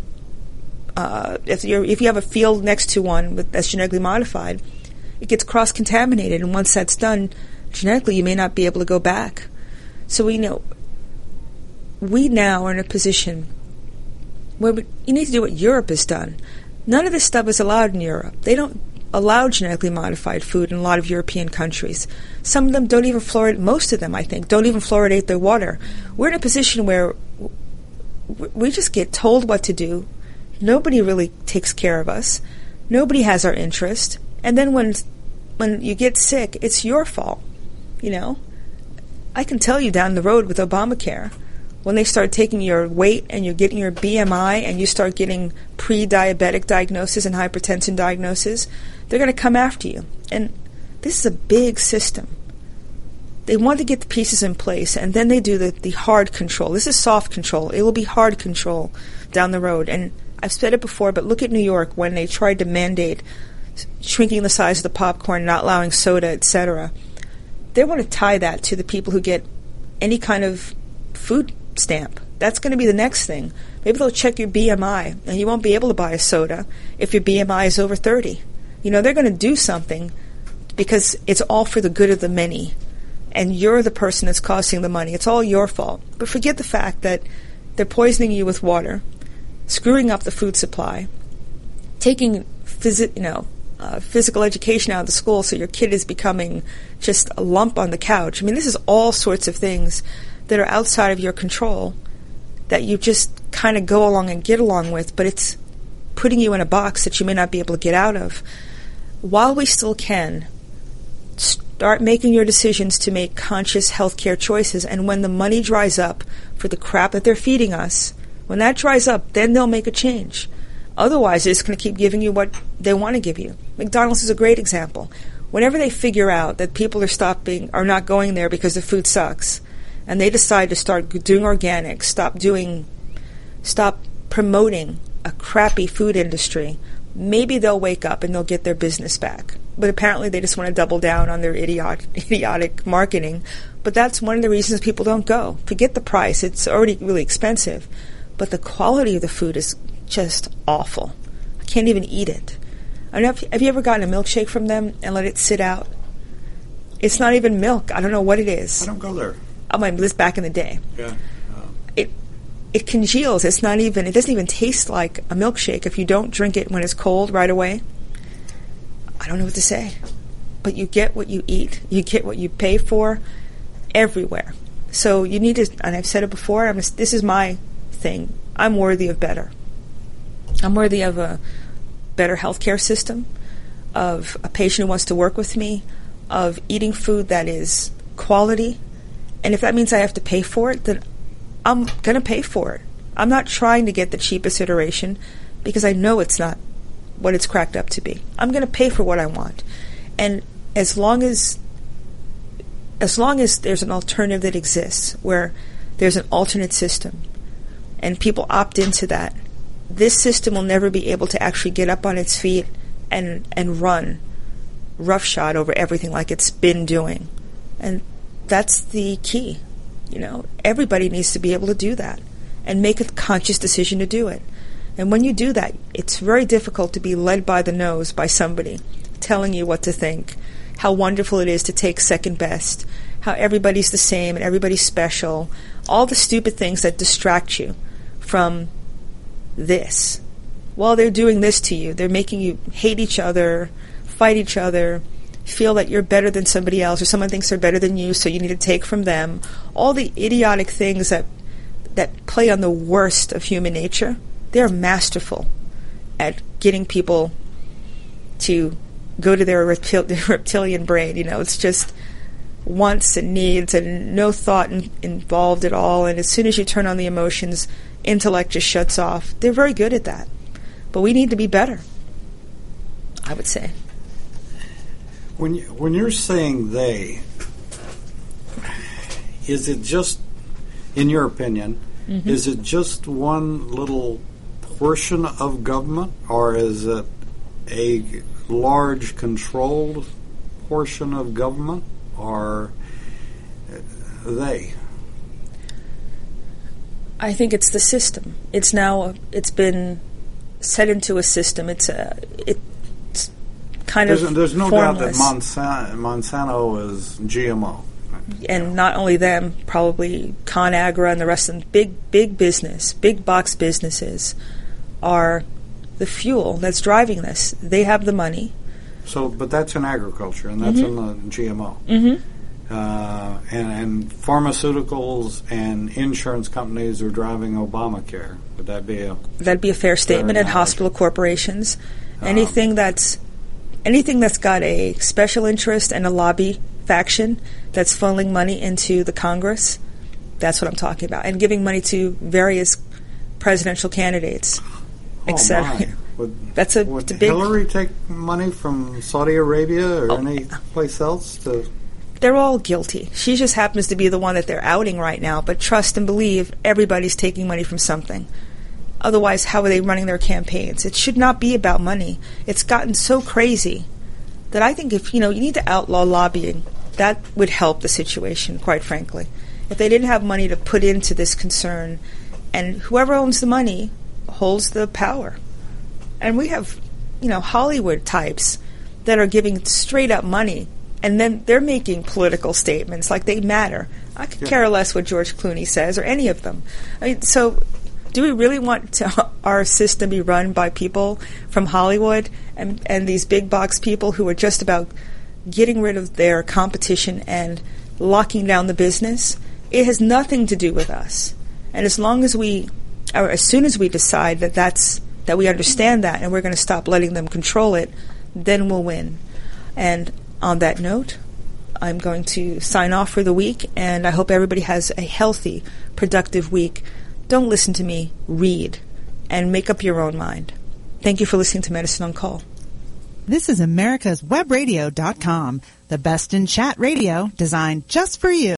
Uh, if you if you have a field next to one with, that's genetically modified, it gets cross-contaminated, and once that's done, genetically you may not be able to go back. So we know we now are in a position where we, you need to do what Europe has done. None of this stuff is allowed in Europe. They don't allow genetically modified food in a lot of European countries. Some of them don't even fluoridate, most of them, I think, don't even fluoridate their water. We're in a position where we just get told what to do. Nobody really takes care of us. Nobody has our interest. And then when when you get sick, it's your fault. You know? I can tell you down the road with Obamacare, when they start taking your weight and you're getting your B M I and you start getting pre-diabetic diagnosis and hypertension diagnosis, they're going to come after you. And this is a big system. They want to get the pieces in place, and then they do the, the hard control. This is soft control. It will be hard control down the road. And I've said it before, but look at New York when they tried to mandate shrinking the size of the popcorn, not allowing soda, et cetera. They want to tie that to the people who get any kind of food stamp. That's going to be the next thing. Maybe they'll check your B M I, and you won't be able to buy a soda if your B M I is over thirty. You know, they're going to do something because it's all for the good of the many, and you're the person that's costing the money. It's all your fault. But forget the fact that they're poisoning you with water, screwing up the food supply, taking phys- you know, uh, physical education out of the school so your kid is becoming just a lump on the couch. I mean, this is all sorts of things that are outside of your control that you just kind of go along and get along with, but it's putting you in a box that you may not be able to get out of. While we still can, start making your decisions to make conscious healthcare choices, and when the money dries up for the crap that they're feeding us, when that dries up, then they'll make a change. Otherwise, they're just going to keep giving you what they want to give you. McDonald's is a great example. Whenever they figure out that people are stopping, are not going there because the food sucks, and they decide to start doing organic, stop doing, stop promoting a crappy food industry, maybe they'll wake up and they'll get their business back. but apparently they just want to double down on their idiot, idiotic marketing. But that's one of the reasons people don't go. Forget the price. It's already really expensive. But the quality of the food is just awful. I can't even eat it. I don't know, have you ever gotten a milkshake from them and let it sit out? It's not even milk. I don't know what it is. I don't go there. Oh, my, this back in the day. Yeah. Uh, it it congeals. It's not even, it doesn't even taste like a milkshake if you don't drink it when it's cold right away. I don't know what to say. But you get what you eat. You get what you pay for everywhere. So you need to, and I've said it before, I'm, this is my thing. I'm worthy of better. I'm worthy of a better healthcare system, of a patient who wants to work with me, of eating food that is quality. And if that means I have to pay for it, then I'm going to pay for it. I'm not trying to get the cheapest iteration because I know it's not what it's cracked up to be. I'm going to pay for what I want. And as long as as long as there's an alternative that exists, where there's an alternate system, and people opt into that, this system will never be able to actually get up on its feet and and run roughshod over everything like it's been doing. And that's the key. You know, everybody needs to be able to do that and make a conscious decision to do it. And when you do that, it's very difficult to be led by the nose by somebody telling you what to think, how wonderful it is to take second best, how everybody's the same and everybody's special, all the stupid things that distract you from this. While they're doing this to you, they're making you hate each other, fight each other, feel that you're better than somebody else, or someone thinks they're better than you, so you need to take from them. All the idiotic things that that play on the worst of human nature, they're masterful at getting people to go to their, reptil- their reptilian brain. You know, it's just wants and needs and no thought in- involved at all. And as soon as you turn on the emotions, intellect just shuts off. They're very good at that. But we need to be better, I would say. When you, when you're saying they, is it just, in your opinion, mm-hmm. is it just one little portion of government, or is it a large controlled portion of government, or they? I think it's the system. It's now, it's been set into a system. It's a, it's kind there's, of There's no formless. doubt that Monsanto, Monsanto is G M O. And yeah. not only them, probably ConAgra and the rest of them, big, big business, big box businesses are the fuel that's driving this. They have the money. So, but that's in agriculture, and that's mm-hmm. in the G M O. Mm-hmm. Uh, and, and pharmaceuticals and insurance companies are driving Obamacare. Would that be a that'd be a fair statement? fair And hospital corporations, anything um, that's anything that's got a special interest and a lobby faction that's funneling money into the Congress. That's what I'm talking about, and giving money to various presidential candidates, oh et cetera. Would, that's a, would a big. Hillary take money from Saudi Arabia or oh. any place else to? They're all guilty. She just happens to be the one that they're outing right now. But trust and believe, everybody's taking money from something. Otherwise, how are they running their campaigns? It should not be about money. It's gotten so crazy that I think if, you know, you need to outlaw lobbying. That would help the situation, quite frankly. If they didn't have money to put into this concern, and whoever owns the money holds the power. And we have, you know, Hollywood types that are giving straight up money, and then they're making political statements like they matter. I could yeah. care less what George Clooney says or any of them. I mean, so do we really want to, our system be run by people from Hollywood and, and these big box people who are just about getting rid of their competition and locking down the business? It has nothing to do with us. And as long as we, or as soon as we decide that that's, that we understand that and we're going to stop letting them control it, then we'll win. And on that note, I'm going to sign off for the week, and I hope everybody has a healthy, productive week. Don't listen to me. Read and make up your own mind. Thank you for listening to Medicine on Call. This is America's Web Radio dot com, the best in chat radio designed just for you.